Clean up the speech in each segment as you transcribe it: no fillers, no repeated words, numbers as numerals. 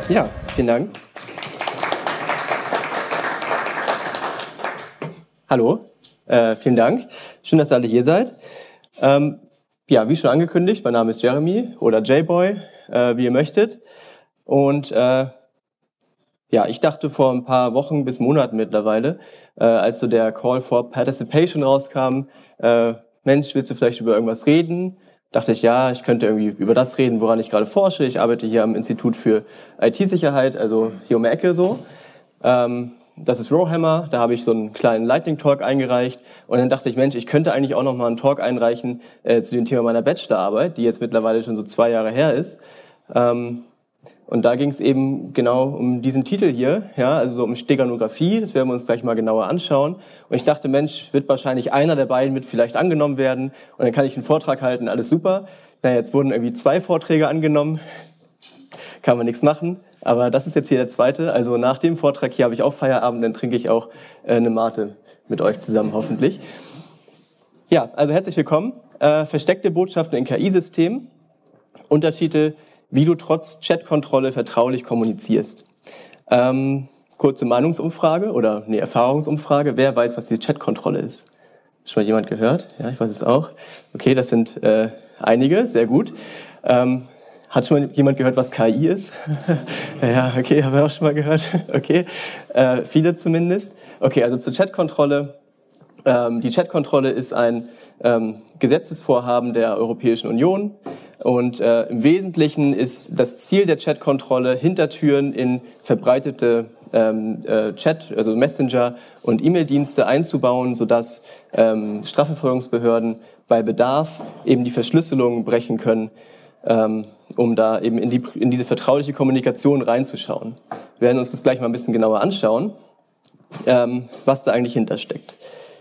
Ja, vielen Dank. Hallo, vielen Dank. Schön, dass ihr alle hier seid. Ja, wie schon angekündigt, mein Name ist Jeremy oder J-Boy, wie ihr möchtet. Und ja, ich dachte vor ein paar Wochen bis Monaten mittlerweile, als so der Call for Participation rauskam, Mensch, willst du vielleicht über irgendwas reden? Dachte ich, ja, ich könnte irgendwie über das reden, woran ich gerade forsche. Ich arbeite hier am Institut für IT-Sicherheit, also hier um die Ecke so. Das ist Rowhammer, da habe ich so einen kleinen Lightning-Talk eingereicht. Und dann dachte ich, Mensch, ich könnte eigentlich auch noch mal einen Talk einreichen zu dem Thema meiner Bachelorarbeit, die jetzt mittlerweile schon so 2 Jahre her ist. Und da ging es eben genau um diesen Titel hier, ja, also so um Steganographie, das werden wir uns gleich mal genauer anschauen. Und ich dachte, Mensch, wird wahrscheinlich einer der beiden mit vielleicht angenommen werden und dann kann ich einen Vortrag halten, alles super. Na, jetzt wurden irgendwie 2 Vorträge angenommen, kann man nichts machen, aber das ist jetzt hier der zweite. Also nach dem Vortrag hier habe ich auch Feierabend, dann trinke ich auch eine Mate mit euch zusammen hoffentlich. Ja, also herzlich willkommen. Versteckte Botschaften in KI-Systemen. Untertitel: Wie du trotz Chatkontrolle vertraulich kommunizierst. Kurze Meinungsumfrage oder eine Erfahrungsumfrage. Wer weiß, was die Chatkontrolle ist? Schon mal jemand gehört? Ja, ich weiß es auch. Okay, das sind einige, sehr gut. Hat schon mal jemand gehört, was KI ist? Ja, okay, haben wir auch schon mal gehört. Okay, viele zumindest. Okay, also zur Chatkontrolle. Die Chatkontrolle ist ein Gesetzesvorhaben der Europäischen Union. Und im Wesentlichen ist das Ziel der Chatkontrolle, Hintertüren in verbreitete Chat, also Messenger und E-Mail-Dienste einzubauen, sodass Strafverfolgungsbehörden bei Bedarf eben die Verschlüsselung brechen können, um da eben in diese vertrauliche Kommunikation reinzuschauen. Wir werden uns das gleich mal ein bisschen genauer anschauen, was da eigentlich hintersteckt.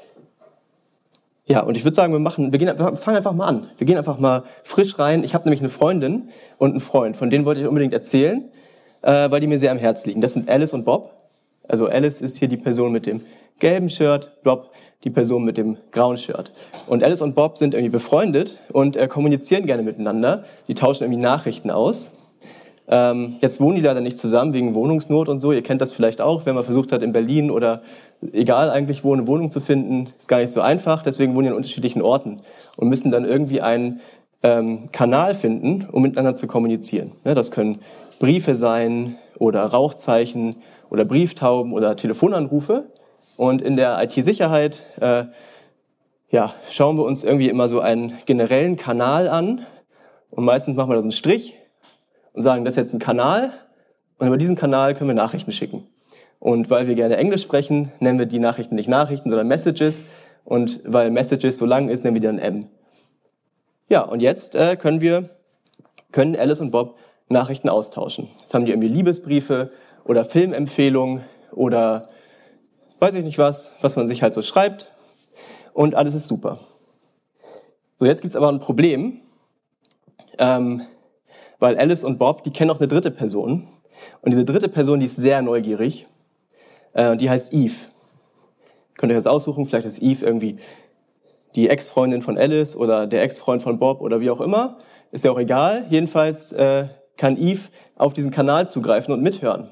Ja, und ich würde sagen, wir fangen einfach mal an. Wir gehen einfach mal frisch rein. Ich habe nämlich eine Freundin und einen Freund, von denen wollte ich unbedingt erzählen, weil die mir sehr am Herz liegen. Das sind Alice und Bob. Also Alice ist hier die Person mit dem gelben Shirt, Bob die Person mit dem grauen Shirt. Und Alice und Bob sind irgendwie befreundet und kommunizieren gerne miteinander. Die tauschen irgendwie Nachrichten aus. Jetzt wohnen die leider nicht zusammen wegen Wohnungsnot und so. Ihr kennt das vielleicht auch, wenn man versucht hat, in Berlin oder egal eigentlich wo eine Wohnung zu finden, ist gar nicht so einfach. Deswegen wohnen die an unterschiedlichen Orten und müssen dann irgendwie einen Kanal finden, um miteinander zu kommunizieren. Ne, das können Briefe sein oder Rauchzeichen oder Brieftauben oder Telefonanrufe. Und in der IT-Sicherheit ja, schauen wir uns irgendwie immer so einen generellen Kanal an und meistens machen wir da so einen Strich und sagen, das ist jetzt ein Kanal und über diesen Kanal können wir Nachrichten schicken. Und weil wir gerne Englisch sprechen, nennen wir die Nachrichten nicht Nachrichten, sondern Messages. Und weil Messages so lang ist, nennen wir die dann M. Ja, und jetzt können Alice und Bob Nachrichten austauschen. Jetzt haben die irgendwie Liebesbriefe oder Filmempfehlungen oder weiß ich nicht was man sich halt so schreibt. Und alles ist super. So, jetzt gibt's aber ein Problem. Weil Alice und Bob, die kennen auch eine dritte Person. Und diese dritte Person, die ist sehr neugierig. Die heißt Eve. Könnt ihr euch das aussuchen, vielleicht ist Eve irgendwie die Ex-Freundin von Alice oder der Ex-Freund von Bob oder wie auch immer. Ist ja auch egal. Jedenfalls kann Eve auf diesen Kanal zugreifen und mithören.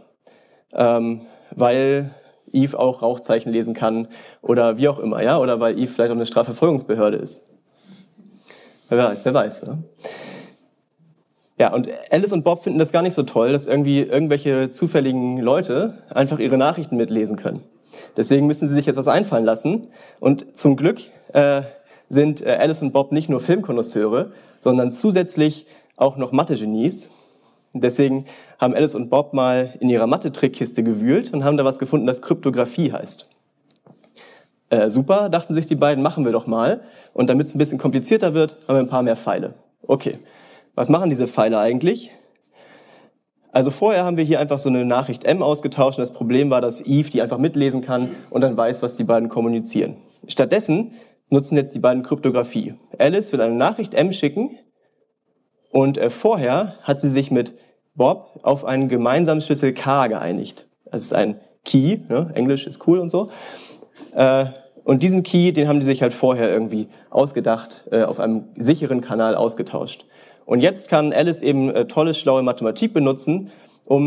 Weil Eve auch Rauchzeichen lesen kann oder wie auch immer, ja? Oder weil Eve vielleicht auch eine Strafverfolgungsbehörde ist. Wer weiß. Ne? Ja, und Alice und Bob finden das gar nicht so toll, dass irgendwie irgendwelche zufälligen Leute einfach ihre Nachrichten mitlesen können. Deswegen müssen sie sich jetzt was einfallen lassen. Und zum Glück sind Alice und Bob nicht nur Filmkonnoisseure, sondern zusätzlich auch noch Mathe-Genies. Deswegen haben Alice und Bob mal in ihrer Mathe-Trickkiste gewühlt und haben da was gefunden, das Kryptographie heißt. Super, dachten sich die beiden, machen wir doch mal. Und damit es ein bisschen komplizierter wird, haben wir ein paar mehr Pfeile. Okay. Was machen diese Pfeile eigentlich? Also vorher haben wir hier einfach so eine Nachricht M ausgetauscht und das Problem war, dass Eve die einfach mitlesen kann und dann weiß, was die beiden kommunizieren. Stattdessen nutzen jetzt die beiden Kryptographie. Alice will eine Nachricht M schicken und vorher hat sie sich mit Bob auf einen gemeinsamen Schlüssel K geeinigt. Das ist ein Key, ne? Englisch ist cool und so. Und diesen Key, den haben die sich halt vorher irgendwie ausgedacht, auf einem sicheren Kanal ausgetauscht. Und jetzt kann Alice eben tolle, schlaue Mathematik benutzen, um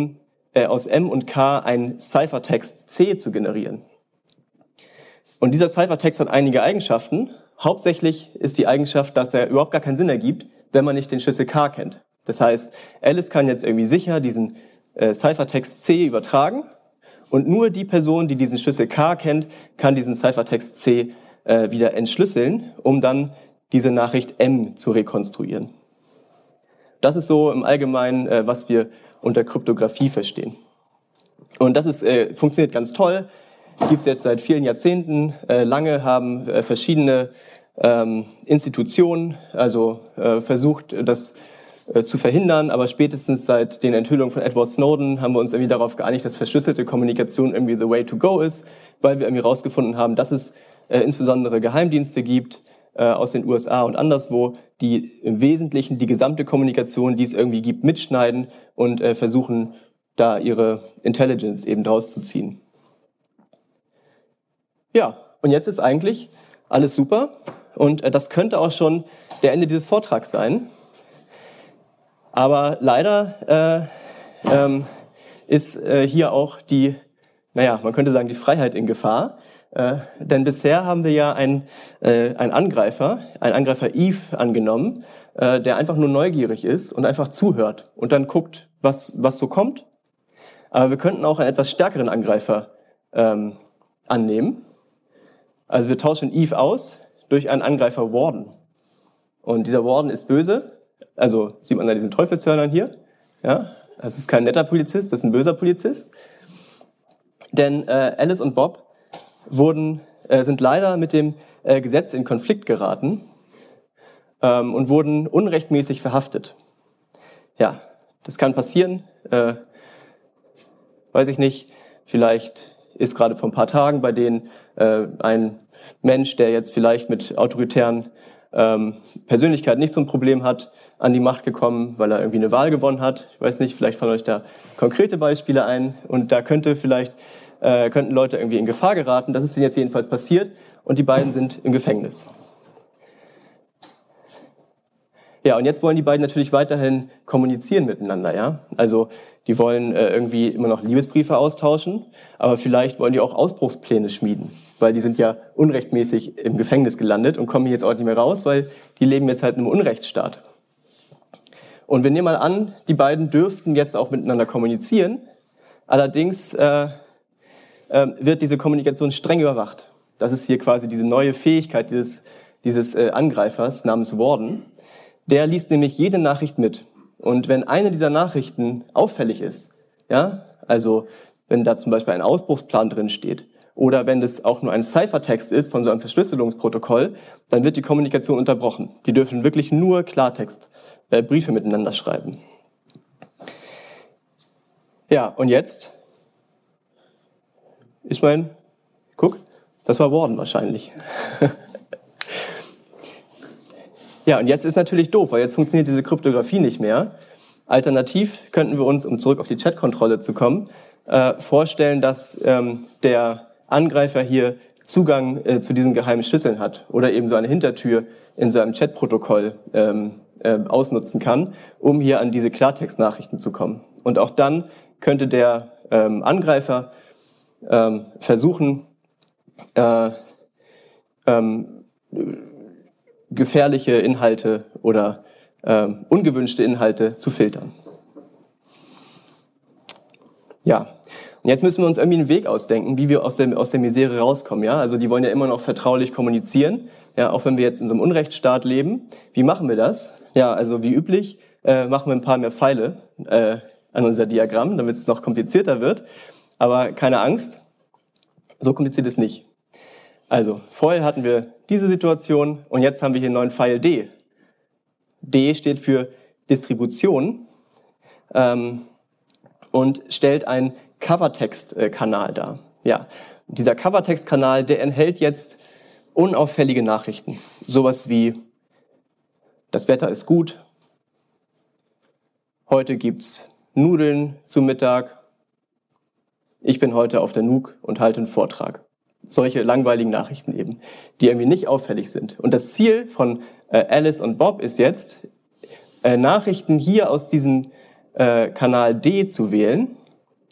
aus M und K einen Ciphertext C zu generieren. Und dieser Ciphertext hat einige Eigenschaften. Hauptsächlich ist die Eigenschaft, dass er überhaupt gar keinen Sinn ergibt, wenn man nicht den Schlüssel K kennt. Das heißt, Alice kann jetzt irgendwie sicher diesen Ciphertext C übertragen und nur die Person, die diesen Schlüssel K kennt, kann diesen Ciphertext C wieder entschlüsseln, um dann diese Nachricht M zu rekonstruieren. Das ist so im Allgemeinen, was wir unter Kryptographie verstehen. Und das funktioniert ganz toll. Gibt es jetzt seit vielen Jahrzehnten. Lange haben verschiedene Institutionen versucht, das zu verhindern, aber spätestens seit den Enthüllungen von Edward Snowden haben wir uns irgendwie darauf geeinigt, dass verschlüsselte Kommunikation irgendwie the way to go ist, weil wir irgendwie herausgefunden haben, dass es insbesondere Geheimdienste gibt aus den USA und anderswo, die im Wesentlichen die gesamte Kommunikation, die es irgendwie gibt, mitschneiden und versuchen, da ihre Intelligence eben draus zu ziehen. Ja, und jetzt ist eigentlich alles super und das könnte auch schon der Ende dieses Vortrags sein. Aber leider ist hier auch man könnte sagen, die Freiheit in Gefahr. Denn bisher haben wir ja einen Angreifer Eve angenommen, der einfach nur neugierig ist und einfach zuhört und dann guckt, was so kommt. Aber wir könnten auch einen etwas stärkeren Angreifer annehmen. Also wir tauschen Eve aus durch einen Angreifer Warden. Und dieser Warden ist böse. Also sieht man da diesen Teufelshörnern hier. Ja, das ist kein netter Polizist, das ist ein böser Polizist. Denn Alice und Bob sind leider mit dem Gesetz in Konflikt geraten und wurden unrechtmäßig verhaftet. Ja, das kann passieren. Weiß ich nicht. Vielleicht ist gerade vor ein paar Tagen bei denen ein Mensch, der jetzt vielleicht mit autoritären Persönlichkeiten nicht so ein Problem hat, an die Macht gekommen, weil er irgendwie eine Wahl gewonnen hat. Ich weiß nicht, vielleicht fallen euch da konkrete Beispiele ein. Und da könnten Leute irgendwie in Gefahr geraten. Das ist denen jetzt jedenfalls passiert. Und die beiden sind im Gefängnis. Ja, und jetzt wollen die beiden natürlich weiterhin kommunizieren miteinander, ja. Also die wollen irgendwie immer noch Liebesbriefe austauschen, aber vielleicht wollen die auch Ausbruchspläne schmieden, weil die sind ja unrechtmäßig im Gefängnis gelandet und kommen jetzt auch nicht mehr raus, weil die leben jetzt halt in einem Unrechtsstaat. Und wir nehmen mal an, die beiden dürften jetzt auch miteinander kommunizieren, allerdings wird diese Kommunikation streng überwacht. Das ist hier quasi diese neue Fähigkeit dieses Angreifers namens Warden. Der liest nämlich jede Nachricht mit. Und wenn eine dieser Nachrichten auffällig ist, ja, also wenn da zum Beispiel ein Ausbruchsplan drin steht oder wenn das auch nur ein Ciphertext ist von so einem Verschlüsselungsprotokoll, dann wird die Kommunikation unterbrochen. Die dürfen wirklich nur Klartext, Briefe miteinander schreiben. Ja, und jetzt das war Warden wahrscheinlich. Ja, und jetzt ist natürlich doof, weil jetzt funktioniert diese Kryptographie nicht mehr. Alternativ könnten wir uns, um zurück auf die Chatkontrolle zu kommen, vorstellen, dass der Angreifer hier Zugang zu diesen geheimen Schlüsseln hat oder eben so eine Hintertür in so einem Chatprotokoll ausnutzen kann, um hier an diese Klartextnachrichten zu kommen. Und auch dann könnte der Angreifer versuchen, gefährliche Inhalte oder ungewünschte Inhalte zu filtern. Ja, und jetzt müssen wir uns irgendwie einen Weg ausdenken, wie wir aus der Misere rauskommen. Ja? Also die wollen ja immer noch vertraulich kommunizieren, ja, auch wenn wir jetzt in so einem Unrechtsstaat leben. Wie machen wir das? Ja, also wie üblich machen wir ein paar mehr Pfeile an unser Diagramm, damit es noch komplizierter wird. Aber keine Angst, so kompliziert ist es nicht. Also vorher hatten wir diese Situation und jetzt haben wir hier einen neuen Pfeil D. D steht für Distribution und stellt einen Covertext-Kanal dar. Ja, dieser Covertext-Kanal, der enthält jetzt unauffällige Nachrichten. Sowas wie, das Wetter ist gut, heute gibt's Nudeln zum Mittag, ich bin heute auf der Nuuk und halte einen Vortrag. Solche langweiligen Nachrichten eben, die irgendwie nicht auffällig sind. Und das Ziel von Alice und Bob ist jetzt, Nachrichten hier aus diesem Kanal D zu wählen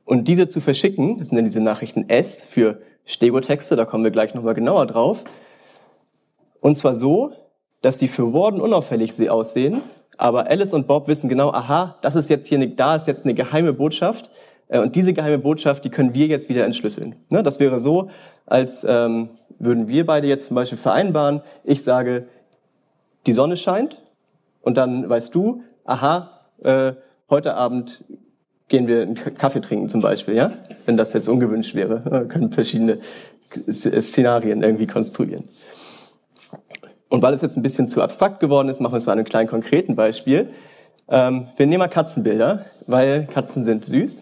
und diese zu verschicken, das sind dann diese Nachrichten S für Stegotexte, da kommen wir gleich nochmal genauer drauf, und zwar so, dass die für Warden unauffällig aussehen, aber Alice und Bob wissen genau, aha, da ist jetzt eine geheime Botschaft, und diese geheime Botschaft, die können wir jetzt wieder entschlüsseln. Ne, das wäre so, als würden wir beide jetzt zum Beispiel vereinbaren, ich sage, die Sonne scheint, und dann weißt du, aha, heute Abend gehen wir einen Kaffee trinken zum Beispiel, ja? Wenn das jetzt ungewünscht wäre. Wir können verschiedene Szenarien irgendwie konstruieren. Und weil es jetzt ein bisschen zu abstrakt geworden ist, machen wir es zu einem kleinen konkreten Beispiel. Wir nehmen mal Katzenbilder, weil Katzen sind süß.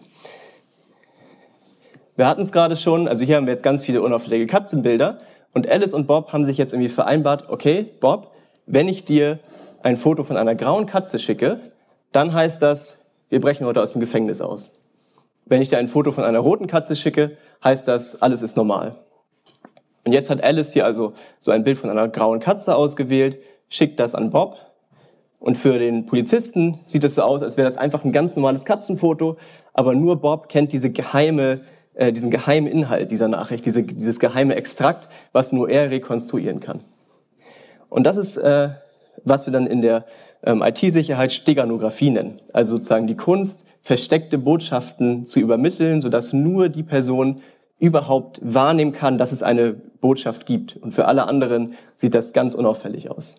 Wir hatten es gerade schon, also hier haben wir jetzt ganz viele unauffällige Katzenbilder. Und Alice und Bob haben sich jetzt irgendwie vereinbart, okay, Bob, wenn ich dir ein Foto von einer grauen Katze schicke, dann heißt das, wir brechen heute aus dem Gefängnis aus. Wenn ich dir ein Foto von einer roten Katze schicke, heißt das, alles ist normal. Und jetzt hat Alice hier also so ein Bild von einer grauen Katze ausgewählt, schickt das an Bob. Und für den Polizisten sieht es so aus, als wäre das einfach ein ganz normales Katzenfoto, aber nur Bob kennt diesen geheimen Inhalt dieser Nachricht, dieses geheime Extrakt, was nur er rekonstruieren kann. Und das ist, was wir dann in der IT-Sicherheit Steganographie nennen. Also sozusagen die Kunst, versteckte Botschaften zu übermitteln, sodass nur die Person überhaupt wahrnehmen kann, dass es eine Botschaft gibt. Und für alle anderen sieht das ganz unauffällig aus.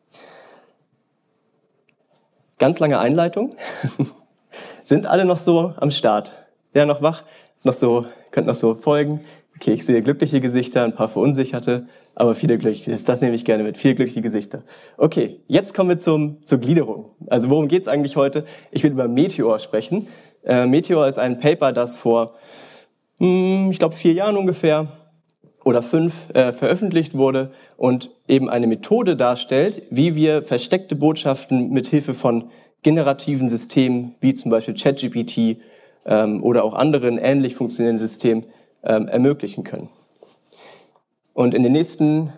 Ganz lange Einleitung. Sind alle noch so am Start? Ja, noch wach? Könnt noch so folgen? Okay, ich sehe glückliche Gesichter, ein paar verunsicherte, aber viele glückliche. Das nehme ich gerne mit, viele glückliche Gesichter. Okay, jetzt kommen wir zur Gliederung. Also worum geht's eigentlich heute? Ich will über Meteor sprechen. Meteor ist ein Paper, das vor, ich glaube 4 Jahren ungefähr oder 5 veröffentlicht wurde und eben eine Methode darstellt, wie wir versteckte Botschaften mit Hilfe von generativen Systemen, wie zum Beispiel ChatGPT oder auch anderen ähnlich funktionierenden Systemen, ermöglichen können. Und in den nächsten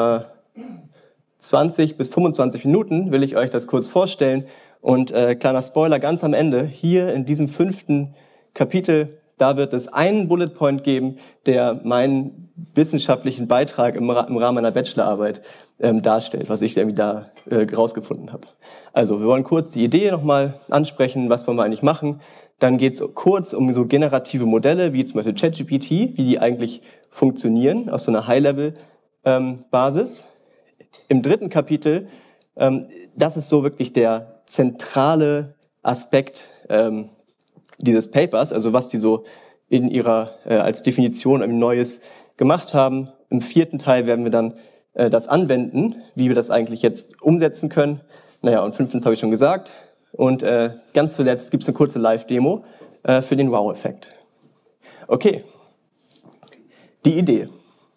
20 bis 25 Minuten will ich euch das kurz vorstellen. Und kleiner Spoiler, ganz am Ende, hier in diesem 5. Kapitel, da wird es einen Bullet Point geben, der meinen wissenschaftlichen Beitrag im Rahmen meiner Bachelorarbeit darstellt, was ich irgendwie da rausgefunden habe. Also wir wollen kurz die Idee nochmal ansprechen, was wollen wir eigentlich machen. Dann geht es kurz um so generative Modelle, wie zum Beispiel ChatGPT, wie die eigentlich funktionieren, auf so einer High-Level-Basis. Im 3. Kapitel, das ist so wirklich der zentrale Aspekt dieses Papers, also was die so in ihrer als Definition ein Neues gemacht haben. Im 4. Teil werden wir dann das anwenden, wie wir das eigentlich jetzt umsetzen können. Naja, und 5. habe ich schon gesagt. Und ganz zuletzt gibt es eine kurze Live-Demo für den Wow-Effekt. Okay, die Idee.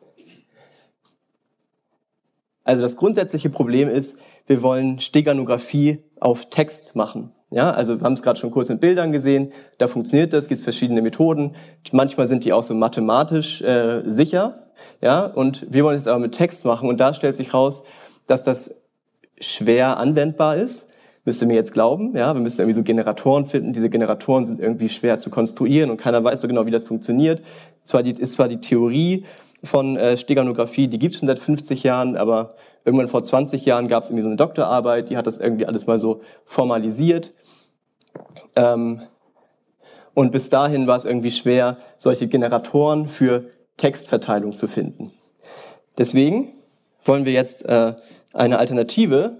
Also das grundsätzliche Problem ist, wir wollen Steganographie auf Text machen. Ja, also wir haben es gerade schon kurz mit Bildern gesehen, da funktioniert das, gibt es verschiedene Methoden. Manchmal sind die auch so mathematisch sicher. Ja, und wir wollen es aber mit Text machen und da stellt sich raus, dass das schwer anwendbar ist. Müsst ihr mir jetzt glauben, ja, wir müssen irgendwie so Generatoren finden. Diese Generatoren sind irgendwie schwer zu konstruieren und keiner weiß so genau, wie das funktioniert. Ist zwar die Theorie von Steganographie, die gibt es schon seit 50 Jahren, aber irgendwann vor 20 Jahren gab es irgendwie so eine Doktorarbeit, die hat das irgendwie alles mal so formalisiert. Und bis dahin war es irgendwie schwer, solche Generatoren für Textverteilung zu finden. Deswegen wollen wir jetzt eine Alternative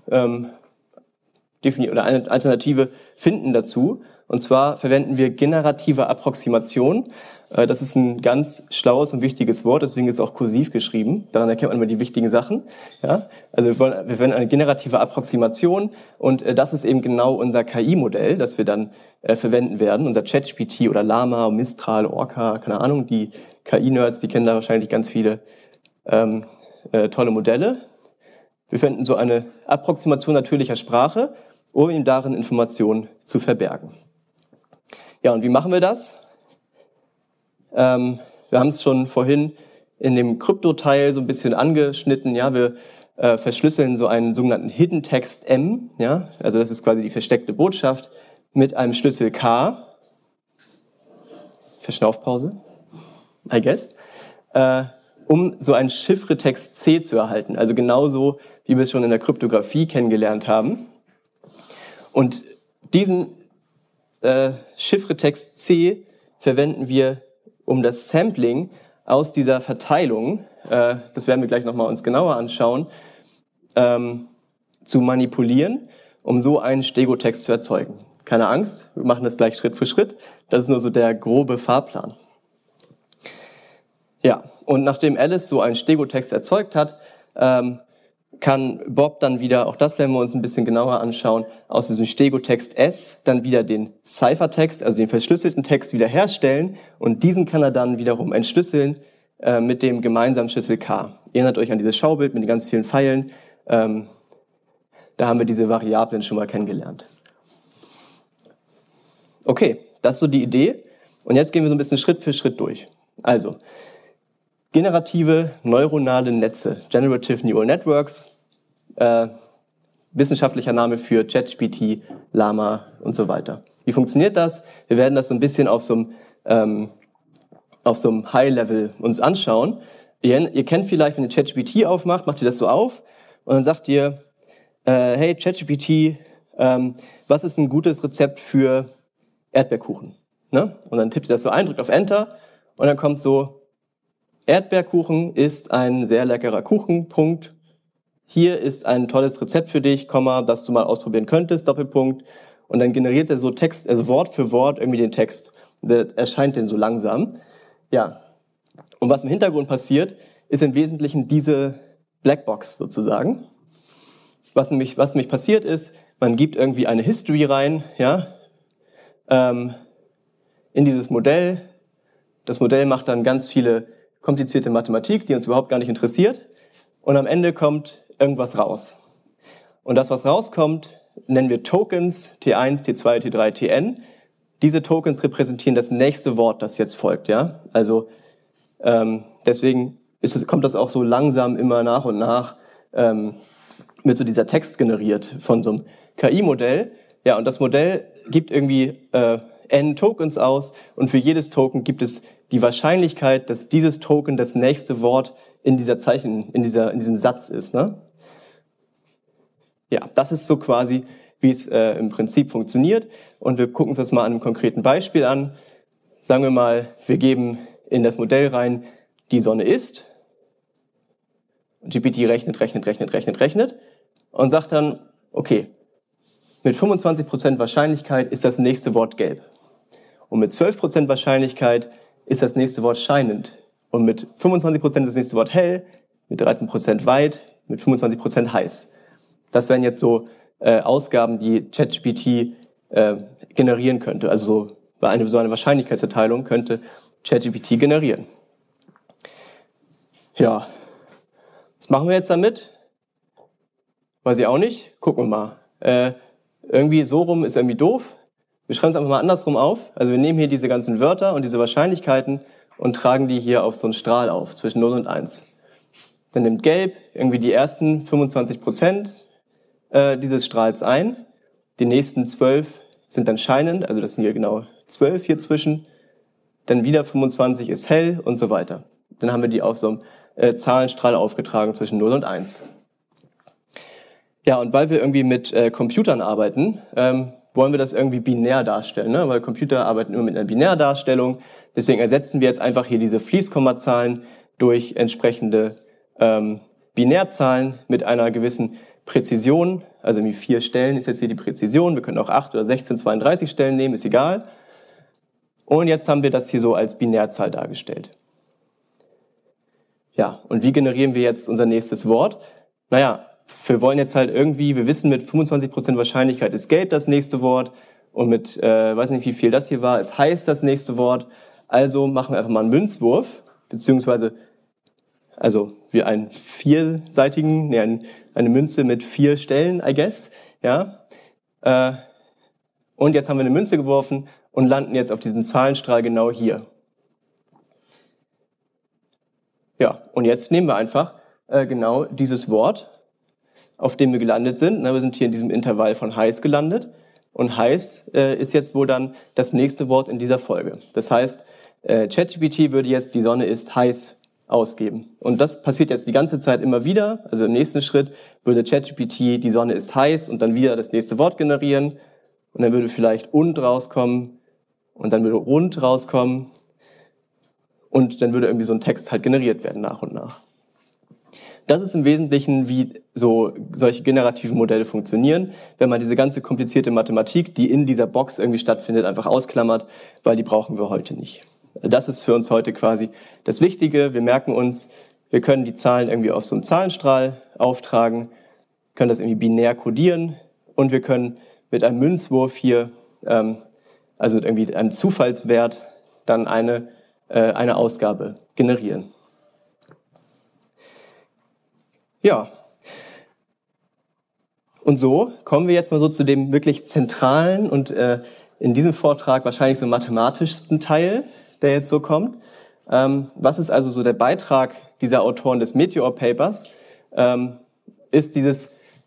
finden dazu. Und zwar verwenden wir generative Approximation. Das ist ein ganz schlaues und wichtiges Wort, deswegen ist es auch kursiv geschrieben. Daran erkennt man immer die wichtigen Sachen. Ja? Also wir verwenden eine generative Approximation und das ist eben genau unser KI-Modell, das wir dann verwenden werden. Unser ChatGPT oder Llama, Mistral, Orca, keine Ahnung, die KI-Nerds, die kennen da wahrscheinlich ganz viele tolle Modelle. Wir verwenden so eine Approximation natürlicher Sprache, um ihm darin Informationen zu verbergen. Ja, und wie machen wir das? Wir haben es schon vorhin in dem Krypto-Teil so ein bisschen angeschnitten. Ja, wir verschlüsseln so einen sogenannten Hidden Text M. Ja, also das ist quasi die versteckte Botschaft mit einem Schlüssel K. Verschnaufpause, I guess, um so einen Chiffretext C zu erhalten. Also genauso, wie wir es schon in der Kryptographie kennengelernt haben. Und diesen Chiffretext C verwenden wir, um das Sampling aus dieser Verteilung, das werden wir gleich nochmal uns genauer anschauen, zu manipulieren, um so einen Stegotext zu erzeugen. Keine Angst, wir machen das gleich Schritt für Schritt. Das ist nur so der grobe Fahrplan. Ja, und nachdem Alice so einen Stegotext erzeugt hat, kann Bob dann wieder, auch das werden wir uns ein bisschen genauer anschauen, aus diesem Stegotext S dann wieder den Ciphertext, also den verschlüsselten Text wiederherstellen und diesen kann er dann wiederum entschlüsseln mit dem gemeinsamen Schlüssel K. Ihr erinnert euch an dieses Schaubild mit den ganz vielen Pfeilen, da haben wir diese Variablen schon mal kennengelernt. Okay, das ist so die Idee und jetzt gehen wir so ein bisschen Schritt für Schritt durch. Also, generative neuronale Netze, Generative Neural Networks, wissenschaftlicher Name für ChatGPT, Llama und so weiter. Wie funktioniert das? Wir werden das so ein bisschen auf so einem High-Level uns anschauen. Ihr kennt vielleicht, wenn ihr ChatGPT aufmacht, macht ihr das so auf und dann sagt ihr, hey ChatGPT, was ist ein gutes Rezept für Erdbeerkuchen? Ne? Und dann tippt ihr das so ein, drückt auf Enter und dann kommt so, Erdbeerkuchen ist ein sehr leckerer Kuchen, Punkt. Hier ist ein tolles Rezept für dich, Komma, das du mal ausprobieren könntest, Doppelpunkt. Und dann generiert er so Text, also Wort für Wort irgendwie den Text. Der erscheint den so langsam. Ja. Und was im Hintergrund passiert, ist im Wesentlichen diese Blackbox sozusagen. Was nämlich passiert ist, man gibt irgendwie eine History rein, ja, in dieses Modell. Das Modell macht dann ganz viele komplizierte Mathematik, die uns überhaupt gar nicht interessiert. Und am Ende kommt irgendwas raus. Und das, was rauskommt, nennen wir Tokens, T1, T2, T3, Tn. Diese Tokens repräsentieren das nächste Wort, das jetzt folgt. Ja? Also deswegen kommt das auch so langsam immer nach und nach, wird so dieser Text generiert von so einem KI-Modell. Ja, und das Modell gibt irgendwie n Tokens aus und für jedes Token gibt es die Wahrscheinlichkeit, dass dieses Token das nächste Wort in diesem Satz ist. Ne? Ja, das ist so quasi, wie es im Prinzip funktioniert. Und wir gucken uns das mal an einem konkreten Beispiel an. Sagen wir mal, wir geben in das Modell rein, die Sonne ist. Und GPT rechnet und sagt dann, okay, mit 25% Wahrscheinlichkeit ist das nächste Wort gelb. Und mit 12% Wahrscheinlichkeit ist das nächste Wort scheinend. Und mit 25% ist das nächste Wort hell, mit 13% weit, mit 25% heiß. Das wären jetzt so Ausgaben, die ChatGPT generieren könnte. Also so eine Wahrscheinlichkeitsverteilung könnte ChatGPT generieren. Ja, was machen wir jetzt damit? Weiß ich auch nicht. Gucken wir mal. Irgendwie so rum ist irgendwie doof. Wir schreiben es einfach mal andersrum auf. Also wir nehmen hier diese ganzen Wörter und diese Wahrscheinlichkeiten und tragen die hier auf so einen Strahl auf, zwischen 0 und 1. Dann nimmt Gelb irgendwie die ersten 25% dieses Strahls ein. Die nächsten 12 sind dann scheinend, also das sind hier genau 12 hier zwischen. Dann wieder 25 ist hell und so weiter. Dann haben wir die auf so einem Zahlenstrahl aufgetragen zwischen 0 und 1. Ja, und weil wir irgendwie mit Computern arbeiten, wollen wir das irgendwie binär darstellen, ne? Weil Computer arbeiten immer mit einer Binärdarstellung. Deswegen ersetzen wir jetzt einfach hier diese Fließkommazahlen durch entsprechende Binärzahlen mit einer gewissen Präzision. Also irgendwie 4 Stellen ist jetzt hier die Präzision. Wir können auch 8 oder 16, 32 Stellen nehmen, ist egal. Und jetzt haben wir das hier so als Binärzahl dargestellt. Ja, und wie generieren wir jetzt unser nächstes Wort? Naja, wir wollen jetzt halt irgendwie, wir wissen, mit 25% Wahrscheinlichkeit ist gelb das nächste Wort und mit, weiß nicht wie viel das hier war, ist heiß das nächste Wort. Also machen wir einfach mal einen Münzwurf, beziehungsweise, also wie einen vierseitigen, eine Münze mit 4 Stellen, I guess, ja. Und jetzt haben wir eine Münze geworfen und landen jetzt auf diesem Zahlenstrahl genau hier. Ja, und jetzt nehmen wir einfach genau dieses Wort, auf dem wir gelandet sind. Wir sind hier in diesem Intervall von heiß gelandet. Und heiß ist jetzt wohl dann das nächste Wort in dieser Folge. Das heißt, ChatGPT würde jetzt die Sonne ist heiß ausgeben. Und das passiert jetzt die ganze Zeit immer wieder. Also im nächsten Schritt würde ChatGPT die Sonne ist heiß und dann wieder das nächste Wort generieren. Und dann würde vielleicht und rauskommen und dann würde rund rauskommen. Und dann würde irgendwie so ein Text halt generiert werden nach und nach. Das ist im Wesentlichen, wie solche generativen Modelle funktionieren, wenn man diese ganze komplizierte Mathematik, die in dieser Box irgendwie stattfindet, einfach ausklammert, weil die brauchen wir heute nicht. Also das ist für uns heute quasi das Wichtige. Wir merken uns, wir können die Zahlen irgendwie auf so einem Zahlenstrahl auftragen, können das irgendwie binär kodieren und wir können mit einem Münzwurf hier, also mit irgendwie einem Zufallswert, dann eine Ausgabe generieren. Ja, und so kommen wir jetzt mal so zu dem wirklich zentralen und in diesem Vortrag wahrscheinlich so mathematischsten Teil, der jetzt so kommt. Was ist also so der Beitrag dieser Autoren des Meteor Papers? Das ist dieses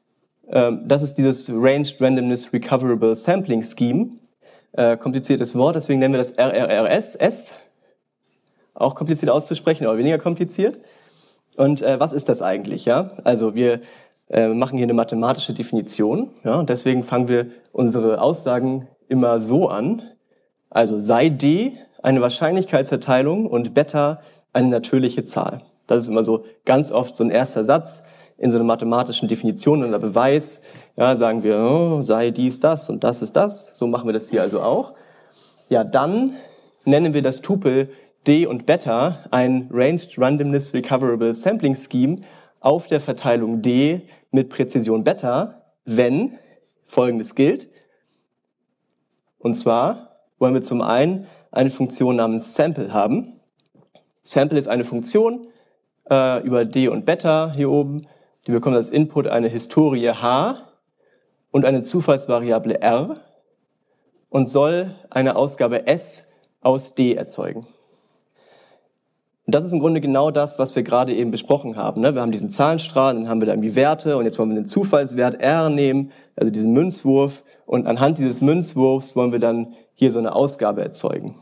Ranged Randomness Recoverable Sampling Scheme. Kompliziertes Wort, deswegen nennen wir das RRRS. Auch kompliziert auszusprechen, aber weniger kompliziert. Und was ist das eigentlich? Ja? Also wir machen hier eine mathematische Definition. Ja? Und deswegen fangen wir unsere Aussagen immer so an. Also sei D eine Wahrscheinlichkeitsverteilung und Beta eine natürliche Zahl. Das ist immer so ganz oft so ein erster Satz in so einer mathematischen Definition oder Beweis. Ja, sagen wir, oh, sei dies, das und das ist das. So machen wir das hier also auch. Ja, dann nennen wir das Tupel D und Beta ein Ranged Randomness Recoverable Sampling Scheme auf der Verteilung D mit Präzision Beta, wenn Folgendes gilt. Und zwar wollen wir zum einen eine Funktion namens Sample haben. Sample ist eine Funktion über D und Beta hier oben. Die bekommt als Input eine Historie H und eine Zufallsvariable R und soll eine Ausgabe S aus D erzeugen. Und das ist im Grunde genau das, was wir gerade eben besprochen haben. Wir haben diesen Zahlenstrahl, dann haben wir da irgendwie Werte und jetzt wollen wir den Zufallswert R nehmen, also diesen Münzwurf, und anhand dieses Münzwurfs wollen wir dann hier so eine Ausgabe erzeugen.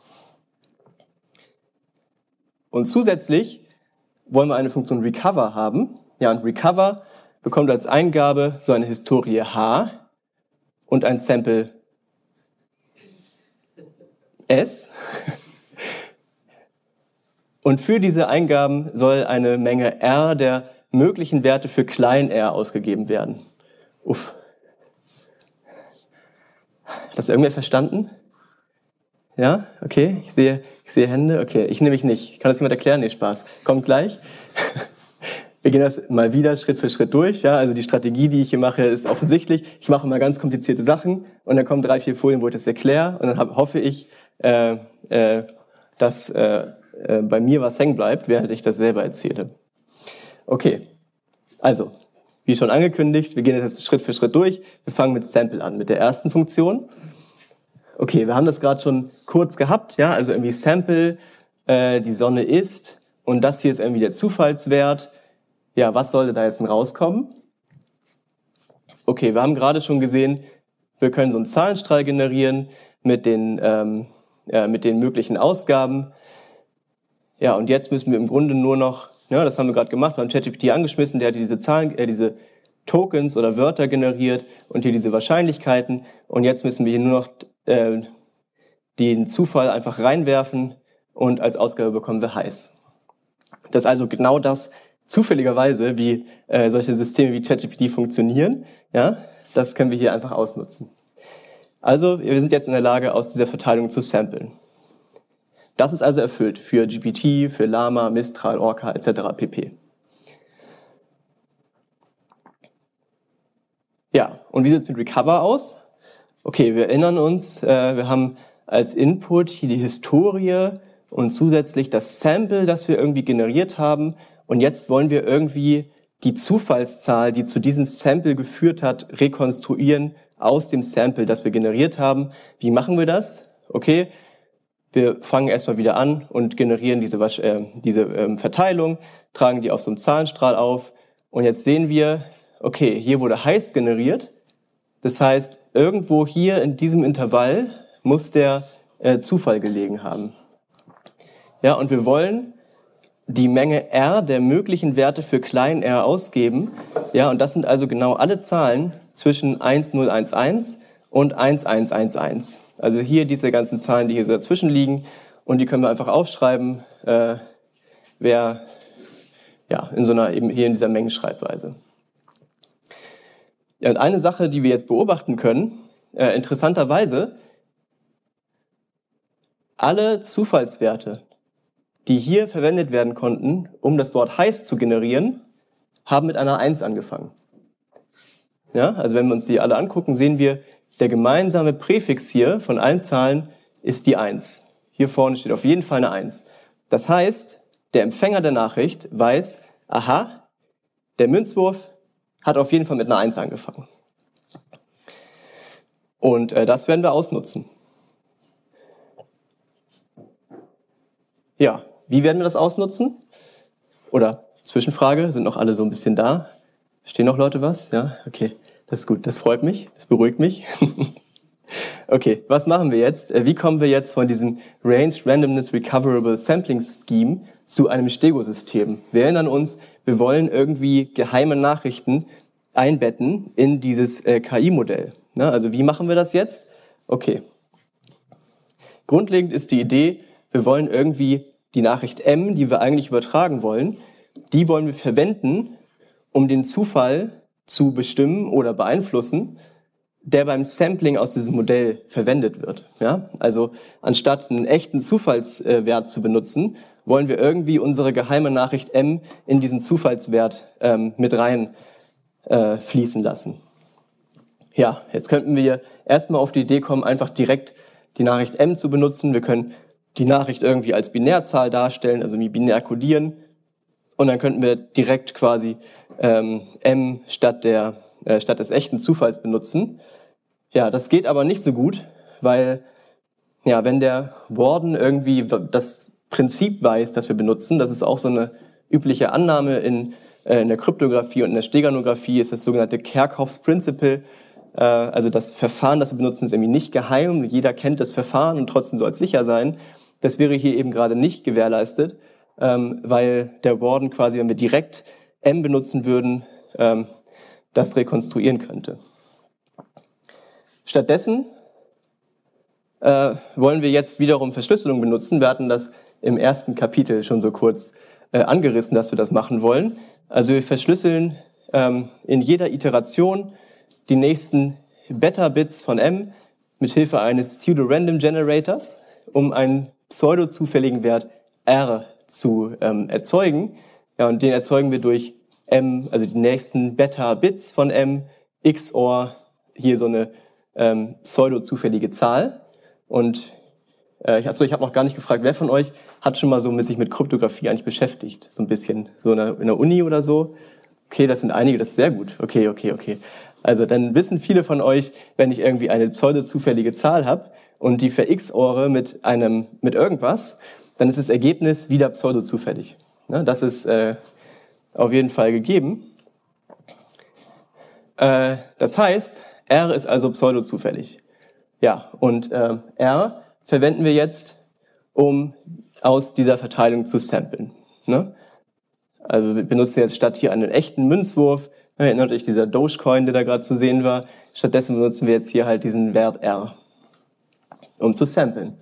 Und zusätzlich wollen wir eine Funktion Recover haben. Ja, und Recover bekommt als Eingabe so eine Historie H und ein Sample S. Und für diese Eingaben soll eine Menge R der möglichen Werte für klein r ausgegeben werden. Uff. Hat das irgendwer verstanden? Ja? Okay, ich sehe Hände. Okay, ich nämlich nicht. Kann das jemand erklären? Nee, Spaß. Kommt gleich. Wir gehen das mal wieder Schritt für Schritt durch. Ja? Also die Strategie, die ich hier mache, ist offensichtlich. Ich mache mal ganz komplizierte Sachen und dann kommen 3, 4 Folien, wo ich das erkläre und dann hoffe ich, dass bei mir was hängen bleibt, während ich das selber erzähle. Okay, also, wie schon angekündigt, wir gehen jetzt Schritt für Schritt durch. Wir fangen mit Sample an, mit der ersten Funktion. Okay, wir haben das gerade schon kurz gehabt, ja, also irgendwie Sample, die Sonne ist und das hier ist irgendwie der Zufallswert. Ja, was sollte da jetzt denn rauskommen? Okay, wir haben gerade schon gesehen, wir können so einen Zahlenstrahl generieren mit den möglichen Ausgaben. Ja, und jetzt müssen wir im Grunde nur noch, ja, das haben wir gerade gemacht, wir haben ChatGPT angeschmissen, der hat diese Tokens oder Wörter generiert und hier diese Wahrscheinlichkeiten. Und jetzt müssen wir hier nur noch den Zufall einfach reinwerfen und als Ausgabe bekommen wir heiß. Das ist also genau das, zufälligerweise, wie solche Systeme wie ChatGPT funktionieren. Ja, das können wir hier einfach ausnutzen. Also, wir sind jetzt in der Lage, aus dieser Verteilung zu samplen. Das ist also erfüllt für GPT, für Llama, Mistral, Orca etc. pp. Ja, und wie sieht es mit Recover aus? Okay, wir erinnern uns, wir haben als Input hier die Historie und zusätzlich das Sample, das wir irgendwie generiert haben. Und jetzt wollen wir irgendwie die Zufallszahl, die zu diesem Sample geführt hat, rekonstruieren aus dem Sample, das wir generiert haben. Wie machen wir das? Okay, wir fangen erstmal wieder an und generieren diese Verteilung, tragen die auf so einem Zahlenstrahl auf. Und jetzt sehen wir, okay, hier wurde heiß generiert. Das heißt, irgendwo hier in diesem Intervall muss der Zufall gelegen haben. Ja, und wir wollen die Menge R der möglichen Werte für klein r ausgeben. Ja, und das sind also genau alle Zahlen zwischen 1011 und 1111. Also hier diese ganzen Zahlen, die hier so dazwischen liegen, und die können wir einfach aufschreiben, wer ja in so einer eben hier in dieser Mengenschreibweise. Ja, und eine Sache, die wir jetzt beobachten können, interessanterweise, alle Zufallswerte, die hier verwendet werden konnten, um das Wort heiß zu generieren, haben mit einer 1 angefangen. Ja, also wenn wir uns die alle angucken, sehen wir, der gemeinsame Präfix hier von allen Zahlen ist die 1. Hier vorne steht auf jeden Fall eine 1. Das heißt, der Empfänger der Nachricht weiß, aha, der Münzwurf hat auf jeden Fall mit einer 1 angefangen. Und das werden wir ausnutzen. Ja, wie werden wir das ausnutzen? Oder Zwischenfrage, sind noch alle so ein bisschen da? Verstehen noch Leute was? Ja, okay, das ist gut, das freut mich, das beruhigt mich. Okay, was machen wir jetzt? Wie kommen wir jetzt von diesem Ranged Randomness Recoverable Sampling Scheme zu einem Stego-System? Wir erinnern uns, wir wollen irgendwie geheime Nachrichten einbetten in dieses KI-Modell. Also wie machen wir das jetzt? Okay. Grundlegend ist die Idee, wir wollen irgendwie die Nachricht M, die wir eigentlich übertragen wollen, die wollen wir verwenden, um den Zufall zu bestimmen oder beeinflussen, der beim Sampling aus diesem Modell verwendet wird. Ja? Also anstatt einen echten Zufallswert zu benutzen, wollen wir irgendwie unsere geheime Nachricht M in diesen Zufallswert mit rein fließen lassen. Ja, jetzt könnten wir erstmal auf die Idee kommen, einfach direkt die Nachricht M zu benutzen. Wir können die Nachricht irgendwie als Binärzahl darstellen, also binär kodieren. Und dann könnten wir direkt quasi M statt des echten Zufalls benutzen. Ja, das geht aber nicht so gut, weil ja, wenn der Warden irgendwie das Prinzip weiß, das wir benutzen, das ist auch so eine übliche Annahme in der Kryptographie und in der Steganographie, ist das sogenannte Kerckhoffs Principle. Also das Verfahren, das wir benutzen, ist irgendwie nicht geheim. Jeder kennt das Verfahren und trotzdem soll es sicher sein. Das wäre hier eben gerade nicht gewährleistet, weil der Warden quasi, wenn wir direkt M benutzen würden, das rekonstruieren könnte. Stattdessen wollen wir jetzt wiederum Verschlüsselung benutzen. Wir hatten das im ersten Kapitel schon so kurz angerissen, dass wir das machen wollen. Also wir verschlüsseln in jeder Iteration die nächsten Beta-Bits von M mit Hilfe eines Pseudo-Random-Generators, um einen pseudo-zufälligen Wert R zu erzeugen. Ja, und den erzeugen wir durch M, also die nächsten Beta-Bits von M, XOR hier so eine pseudo-zufällige Zahl. Und ich habe noch gar nicht gefragt, wer von euch hat schon mal so sich mit Kryptographie eigentlich beschäftigt? So ein bisschen, so in der Uni oder so? Okay, das sind einige, das ist sehr gut. Okay. Also dann wissen viele von euch, wenn ich irgendwie eine pseudo-zufällige Zahl habe und die ver-XORe mit irgendwas, dann ist das Ergebnis wieder pseudo-zufällig. Ne? Das ist auf jeden Fall gegeben. Das heißt, R ist also pseudo-zufällig. Ja, und R verwenden wir jetzt, um aus dieser Verteilung zu samplen. Ne? Also wir benutzen jetzt statt hier einen echten Münzwurf, erinnert euch dieser Dogecoin, der da gerade zu sehen war, stattdessen benutzen wir jetzt hier halt diesen Wert R, um zu samplen.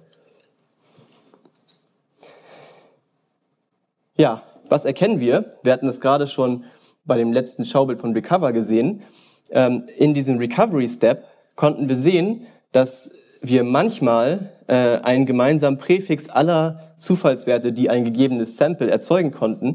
Ja, was erkennen wir? Wir hatten das gerade schon bei dem letzten Schaubild von Recover gesehen. In diesem Recovery Step konnten wir sehen, dass wir manchmal einen gemeinsamen Präfix aller Zufallswerte, die ein gegebenes Sample erzeugen konnten,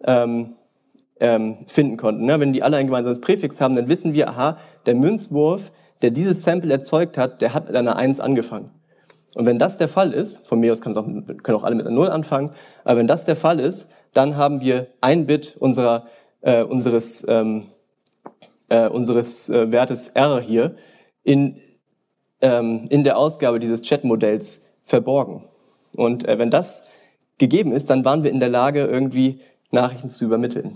finden konnten. Wenn die alle ein gemeinsames Präfix haben, dann wissen wir, aha, der Münzwurf, der dieses Sample erzeugt hat, der hat mit einer 1 angefangen. Und wenn das der Fall ist, von mir aus können auch alle mit einer 0 anfangen, aber wenn das der Fall ist, dann haben wir ein Bit unseres Wertes R hier in der Ausgabe dieses Chat-Modells verborgen. Und wenn das gegeben ist, dann waren wir in der Lage, irgendwie Nachrichten zu übermitteln.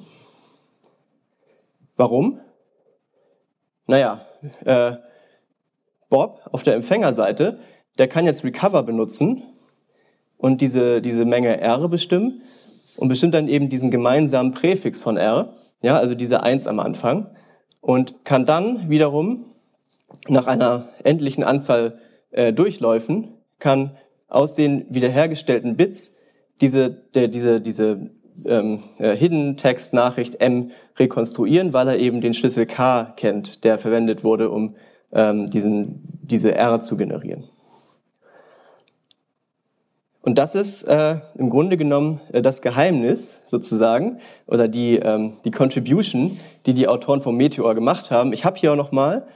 Warum? Naja, Bob auf der Empfängerseite, der kann jetzt Recover benutzen, und diese Menge R bestimmen und bestimmt dann eben diesen gemeinsamen Präfix von R, ja, also diese 1 am Anfang, und kann dann wiederum nach einer endlichen Anzahl Durchläufen, kann aus den wiederhergestellten Bits diese Hidden Text Nachricht M rekonstruieren, weil er eben den Schlüssel K kennt, der verwendet wurde, um diese R zu generieren. Und das ist im Grunde genommen das Geheimnis sozusagen oder die Contribution, die die Autoren von Meteor gemacht haben. Ich habe hier auch nochmal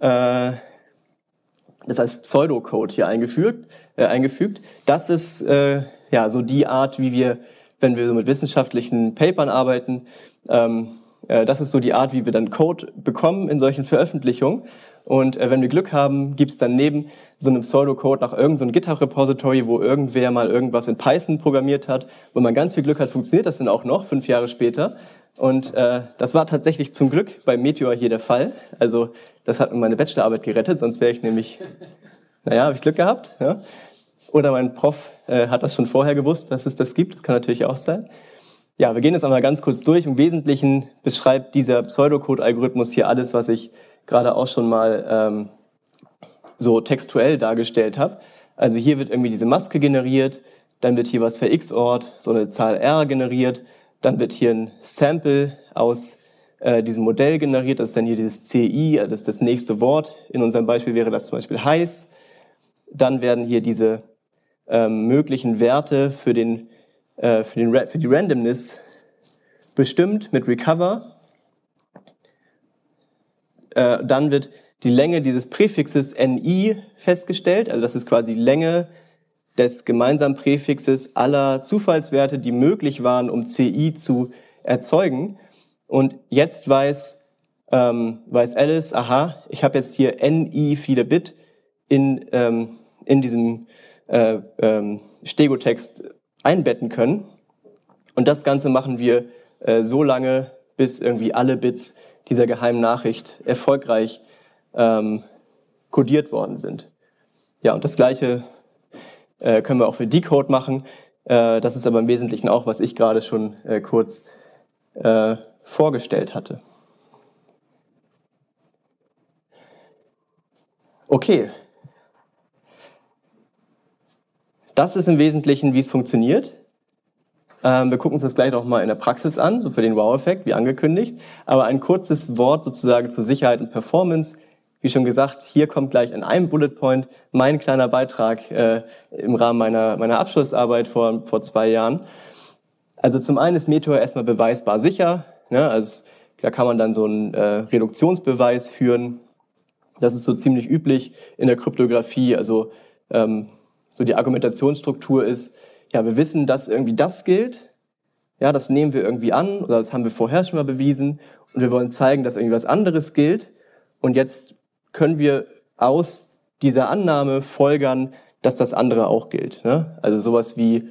das als Pseudocode hier eingefügt. Das ist so die Art, wie wir, wenn wir so mit wissenschaftlichen Papern arbeiten, das ist so die Art, wie wir dann Code bekommen in solchen Veröffentlichungen. Und wenn wir Glück haben, gibt's dann neben so einem Pseudocode noch irgend so ein GitHub-Repository, wo irgendwer mal irgendwas in Python programmiert hat. Wenn man ganz viel Glück hat, funktioniert das dann auch noch, 5 Jahre später. Und das war tatsächlich zum Glück bei Meteor hier der Fall. Also das hat mir meine Bachelorarbeit gerettet, sonst wäre ich nämlich, habe ich Glück gehabt. Ja. Oder mein Prof hat das schon vorher gewusst, dass es das gibt. Das kann natürlich auch sein. Ja, wir gehen jetzt einmal ganz kurz durch. Im Wesentlichen beschreibt dieser Pseudocode-Algorithmus hier alles, was ich gerade auch schon mal so textuell dargestellt habe. Also hier wird irgendwie diese Maske generiert, dann wird hier was XORt, so eine Zahl R generiert, dann wird hier ein Sample aus diesem Modell generiert, das ist dann hier dieses CI, das ist das nächste Wort. In unserem Beispiel wäre das zum Beispiel heiß. Dann werden hier diese möglichen Werte für die Randomness bestimmt mit Recover. Dann wird die Länge dieses Präfixes NI festgestellt, also das ist quasi die Länge des gemeinsamen Präfixes aller Zufallswerte, die möglich waren, um CI zu erzeugen. Und jetzt weiß Alice, aha, ich habe jetzt hier NI viele Bit in diesem Stegotext einbetten können. Und das Ganze machen wir so lange, bis irgendwie alle Bits dieser geheimen Nachricht erfolgreich codiert worden sind. Ja, und das Gleiche können wir auch für Decode machen. Das ist aber im Wesentlichen auch, was ich gerade schon kurz vorgestellt hatte. Okay. Das ist im Wesentlichen, wie es funktioniert. Wir gucken uns das gleich noch mal in der Praxis an, so für den Wow-Effekt, wie angekündigt. Aber ein kurzes Wort sozusagen zur Sicherheit und Performance. Wie schon gesagt, hier kommt gleich in einem Bullet Point mein kleiner Beitrag im Rahmen meiner Abschlussarbeit vor 2 Jahren. Also zum einen ist Meteor erstmal beweisbar sicher. Ne? Also da kann man dann so einen Reduktionsbeweis führen. Das ist so ziemlich üblich in der Kryptographie. Also so die Argumentationsstruktur ist, ja, wir wissen, dass irgendwie das gilt. Ja, das nehmen wir irgendwie an oder das haben wir vorher schon mal bewiesen und wir wollen zeigen, dass irgendwie was anderes gilt. Und jetzt können wir aus dieser Annahme folgern, dass das andere auch gilt. Ne? Also sowas wie,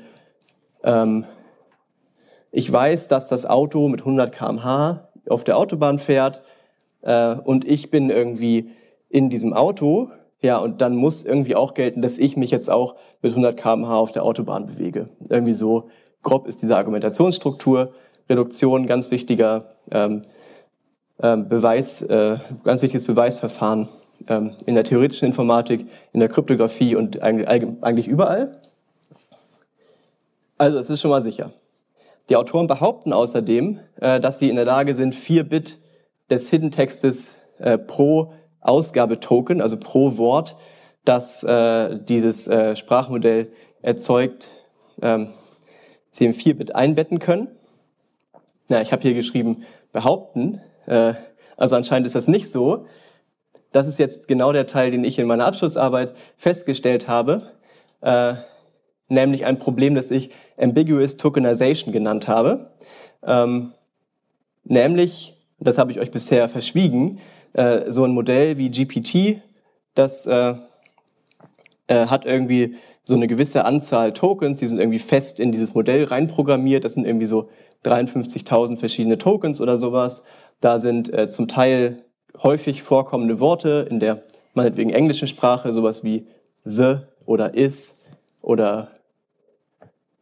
ich weiß, dass das Auto mit 100 km/h auf der Autobahn fährt und ich bin irgendwie in diesem Auto. Ja, und dann muss irgendwie auch gelten, dass ich mich jetzt auch mit 100 km/h auf der Autobahn bewege. Irgendwie so grob ist diese Argumentationsstruktur. Reduktion, ganz wichtiger ganz wichtiges Beweisverfahren in der theoretischen Informatik, in der Kryptographie und eigentlich überall. Also es ist schon mal sicher. Die Autoren behaupten außerdem, dass sie in der Lage sind, 4 Bit des Hidden Textes pro Ausgabetoken, also pro Wort, das dieses Sprachmodell erzeugt, sie im 4-Bit einbetten können. Na, ich habe hier geschrieben, behaupten. Also anscheinend ist das nicht so. Das ist jetzt genau der Teil, den ich in meiner Abschlussarbeit festgestellt habe, nämlich ein Problem, das ich Ambiguous Tokenization genannt habe. Nämlich, das habe ich euch bisher verschwiegen, so ein Modell wie GPT, das hat irgendwie so eine gewisse Anzahl Tokens, die sind irgendwie fest in dieses Modell reinprogrammiert. Das sind irgendwie so 53.000 verschiedene Tokens oder sowas. Da sind zum Teil häufig vorkommende Worte in der meinetwegen englischen Sprache, sowas wie the oder is oder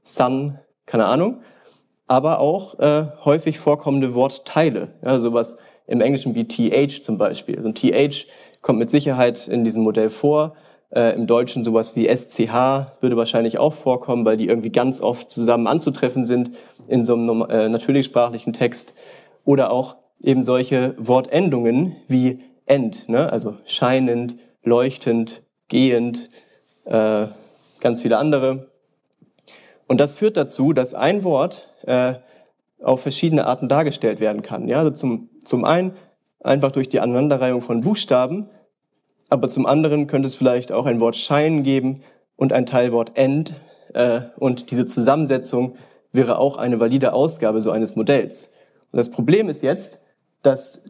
Sun, keine Ahnung, aber auch häufig vorkommende Wortteile, ja, sowas im Englischen wie TH zum Beispiel. Also ein TH kommt mit Sicherheit in diesem Modell vor. Im Deutschen sowas wie SCH würde wahrscheinlich auch vorkommen, weil die irgendwie ganz oft zusammen anzutreffen sind in so einem natürlichsprachlichen Text. Oder auch eben solche Wortendungen wie end, ne? Also scheinend, leuchtend, gehend, ganz viele andere. Und das führt dazu, dass ein Wort auf verschiedene Arten dargestellt werden kann. Ja? Also zum einen einfach durch die Aneinanderreihung von Buchstaben, aber zum anderen könnte es vielleicht auch ein Wort Schein geben und ein Teilwort end. Und diese Zusammensetzung wäre auch eine valide Ausgabe so eines Modells. Und das Problem ist jetzt, dass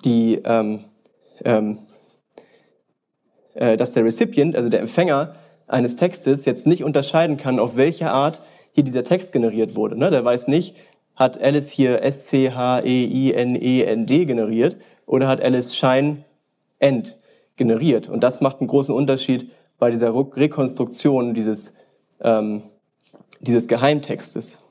dass der Recipient, also der Empfänger eines Textes, jetzt nicht unterscheiden kann, auf welche Art hier dieser Text generiert wurde. Ne? Der weiß nicht, hat Alice hier S-C-H-E-I-N-E-N-D generiert oder hat Alice Schein End generiert. Und das macht einen großen Unterschied bei dieser Rekonstruktion dieses Geheimtextes.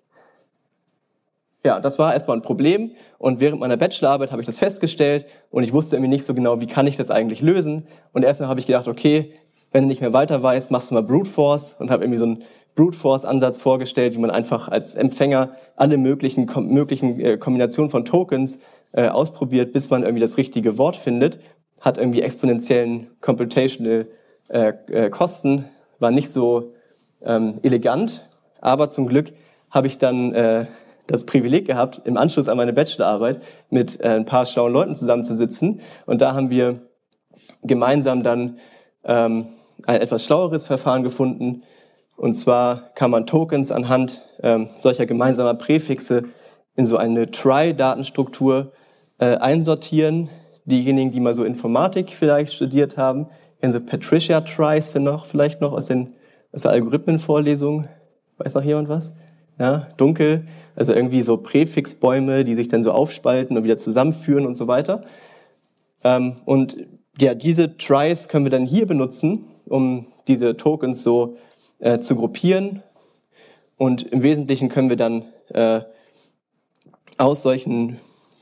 Ja, das war erstmal ein Problem und während meiner Bachelorarbeit habe ich das festgestellt und ich wusste irgendwie nicht so genau, wie kann ich das eigentlich lösen. Und erstmal habe ich gedacht, okay, wenn du nicht mehr weiter weißt, machst du mal Brute Force und habe irgendwie so einen Brute Force Ansatz vorgestellt, wie man einfach als Empfänger alle möglichen Kombinationen von Tokens ausprobiert, bis man irgendwie das richtige Wort findet. Hat irgendwie exponentiellen Computational Kosten, war nicht so elegant, aber zum Glück habe ich dann das Privileg gehabt, im Anschluss an meine Bachelorarbeit mit ein paar schlauen Leuten zusammenzusitzen. Und da haben wir gemeinsam dann ein etwas schlaueres Verfahren gefunden. Und zwar kann man Tokens anhand solcher gemeinsamer Präfixe in so eine Try-Datenstruktur einsortieren. Diejenigen, die mal so Informatik vielleicht studiert haben, kennen so Patricia-Tries vielleicht noch aus der Algorithmenvorlesung. Weiß noch jemand was? Ja, dunkel, also irgendwie so Präfixbäume, die sich dann so aufspalten und wieder zusammenführen und so weiter. Und ja, diese Tries können wir dann hier benutzen, um diese Tokens so zu gruppieren. Und im Wesentlichen können wir dann aus solchen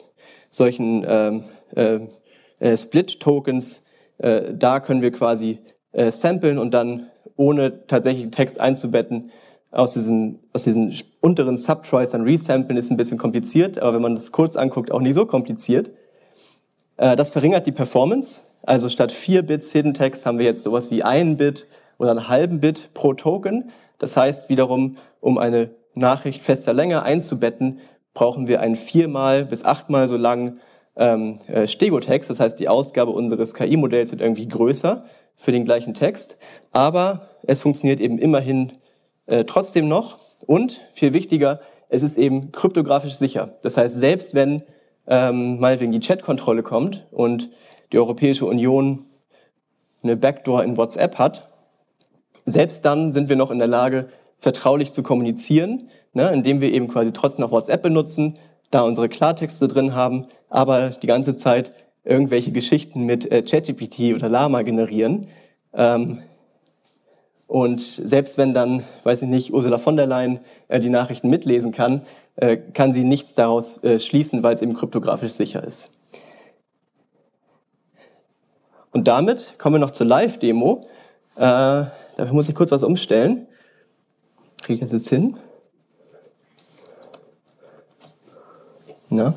Split-Tokens, da können wir quasi samplen und dann ohne tatsächlich Text einzubetten, aus diesen unteren Subtries dann resamplen, ist ein bisschen kompliziert, aber wenn man das kurz anguckt, auch nicht so kompliziert. Das verringert die Performance, also statt 4 Bits Hidden Text haben wir jetzt sowas wie 1 Bit oder einen halben Bit pro Token. Das heißt wiederum, um eine Nachricht fester Länge einzubetten, brauchen wir einen 4-mal bis 8-mal so langen Stegotext. Das heißt, die Ausgabe unseres KI-Modells wird irgendwie größer für den gleichen Text, aber es funktioniert eben immerhin trotzdem noch und, viel wichtiger, es ist eben kryptografisch sicher. Das heißt, selbst wenn meinetwegen die Chat-Kontrolle kommt und die Europäische Union eine Backdoor in WhatsApp hat, selbst dann sind wir noch in der Lage, vertraulich zu kommunizieren, ne, indem wir eben quasi trotzdem noch WhatsApp benutzen, da unsere Klartexte drin haben, aber die ganze Zeit irgendwelche Geschichten mit ChatGPT oder Llama generieren. Und selbst wenn dann, weiß ich nicht, Ursula von der Leyen die Nachrichten mitlesen kann, kann sie nichts daraus schließen, weil es eben kryptografisch sicher ist. Und damit kommen wir noch zur Live-Demo. Dafür muss ich kurz was umstellen. Kriege ich das jetzt hin? Na?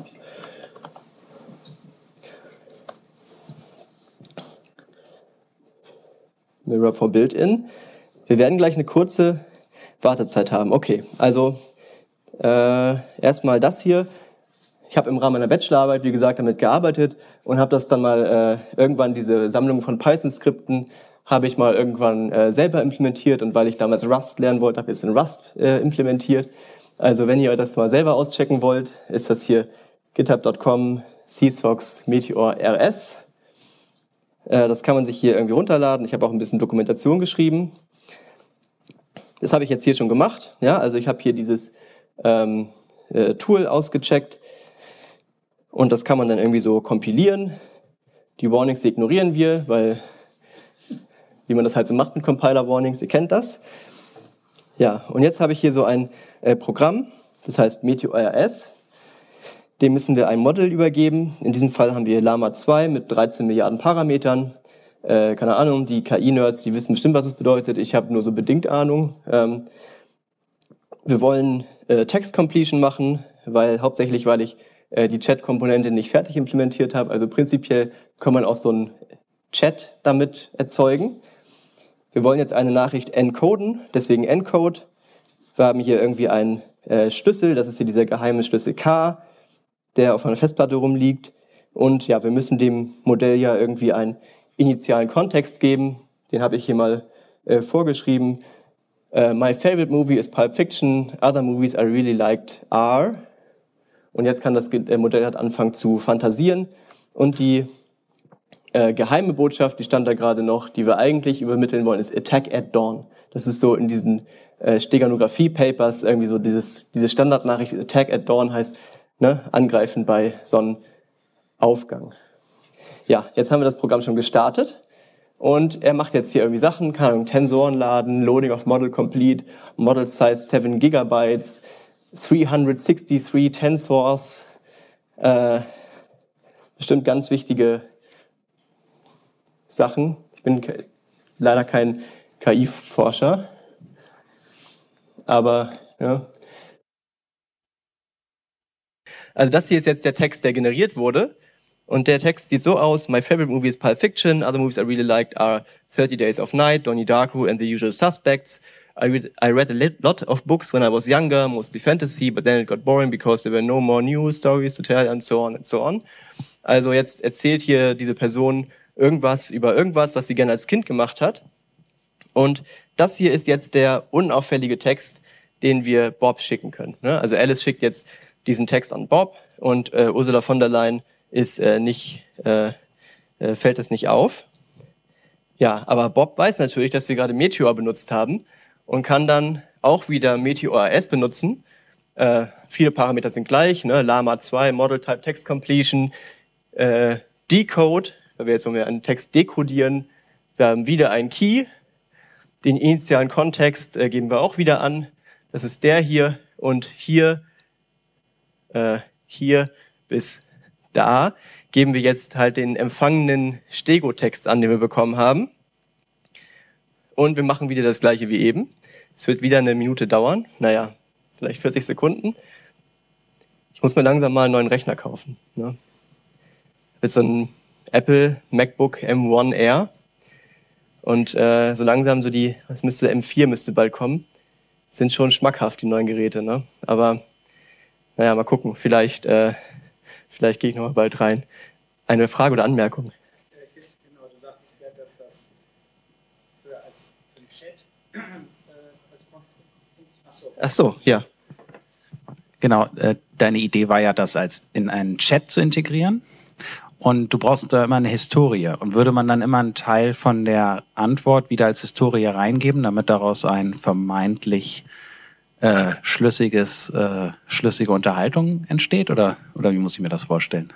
Mirror for Built-in. Wir werden gleich eine kurze Wartezeit haben. Okay, also erstmal das hier. Ich habe im Rahmen meiner Bachelorarbeit, wie gesagt, damit gearbeitet und habe das dann mal irgendwann, diese Sammlung von Python-Skripten, habe ich mal irgendwann selber implementiert und weil ich damals Rust lernen wollte, habe ich es in Rust implementiert. Also wenn ihr das mal selber auschecken wollt, ist das hier github.com csox meteor rs. Das kann man sich hier irgendwie runterladen. Ich habe auch ein bisschen Dokumentation geschrieben. Das habe ich jetzt hier schon gemacht. Ja, also ich habe hier dieses Tool ausgecheckt und das kann man dann irgendwie so kompilieren. Die Warnings ignorieren wir, weil wie man das halt so macht mit Compiler-Warnings, ihr kennt das. Ja, und jetzt habe ich hier so ein Programm, das heißt Meteor.rs. Dem müssen wir ein Model übergeben. In diesem Fall haben wir Llama 2 mit 13 Milliarden Parametern. Keine Ahnung, die KI-Nerds, die wissen bestimmt, was es bedeutet. Ich habe nur so bedingt Ahnung. Wir wollen Text-Completion machen, hauptsächlich weil ich die Chat-Komponente nicht fertig implementiert habe. Also prinzipiell kann man auch so einen Chat damit erzeugen. Wir wollen jetzt eine Nachricht encoden, deswegen Encode. Wir haben hier irgendwie einen Schlüssel, das ist hier dieser geheime Schlüssel K, der auf einer Festplatte rumliegt. Und ja, wir müssen dem Modell ja irgendwie einen initialen Kontext geben. Den habe ich hier mal vorgeschrieben. My favorite movie is Pulp Fiction. Other movies I really liked are. Und jetzt kann das Modell halt anfangen zu fantasieren. Und die geheime Botschaft, die stand da gerade noch, die wir eigentlich übermitteln wollen, ist Attack at Dawn. Das ist so in diesen Steganographie-Papers irgendwie so diese Standardnachricht, Attack at Dawn heißt, ne, angreifen bei Sonnenaufgang. Ja, jetzt haben wir das Programm schon gestartet und er macht jetzt hier irgendwie Sachen, keine Ahnung, Tensoren laden, Loading of Model Complete, Model Size 7 Gigabytes, 363 Tensors, bestimmt ganz wichtige Sachen. Ich bin leider kein KI-Forscher, aber ja. Also das hier ist jetzt der Text, der generiert wurde. Und der Text sieht so aus: My favorite movie is Pulp Fiction. Other movies I really liked are 30 Days of Night, Donnie Darko and The Usual Suspects. I read a lot of books when I was younger, mostly fantasy, but then it got boring because there were no more new stories to tell and so on and so on. Also jetzt erzählt hier diese Person irgendwas über irgendwas, was sie gerne als Kind gemacht hat. Und das hier ist jetzt der unauffällige Text, den wir Bob schicken können. Also Alice schickt jetzt diesen Text an Bob und Ursula von der Leyen fällt es nicht auf. Ja, aber Bob weiß natürlich, dass wir gerade Meteor benutzt haben und kann dann auch wieder Meteor.rs benutzen. Viele Parameter sind gleich, ne? Llama 2, Model Type Text Completion, Decode, weil wir jetzt wollen wir einen Text dekodieren. Wir haben wieder einen Key. Den initialen Kontext geben wir auch wieder an. Das ist der hier und hier bis da geben wir jetzt halt den empfangenen Stego-Text an, den wir bekommen haben. Und wir machen wieder das gleiche wie eben. Es wird wieder eine Minute dauern. Naja, vielleicht 40 Sekunden. Ich muss mir langsam mal einen neuen Rechner kaufen. Ne? Das ist so ein Apple MacBook M1 Air. Und so langsam M4 müsste bald kommen. Sind schon schmackhaft, die neuen Geräte. Ne? Aber naja, mal gucken. Vielleicht gehe ich noch mal bald rein. Eine Frage oder Anmerkung? Genau, du sagtest ja, dass das als im Chat als Ach so, ja. Genau, deine Idee war ja, das in einen Chat zu integrieren. Und du brauchst da immer eine Historie. Und würde man dann immer einen Teil von der Antwort wieder als Historie reingeben, damit daraus ein vermeintlich schlüssige Unterhaltung entsteht? Oder wie muss ich mir das vorstellen?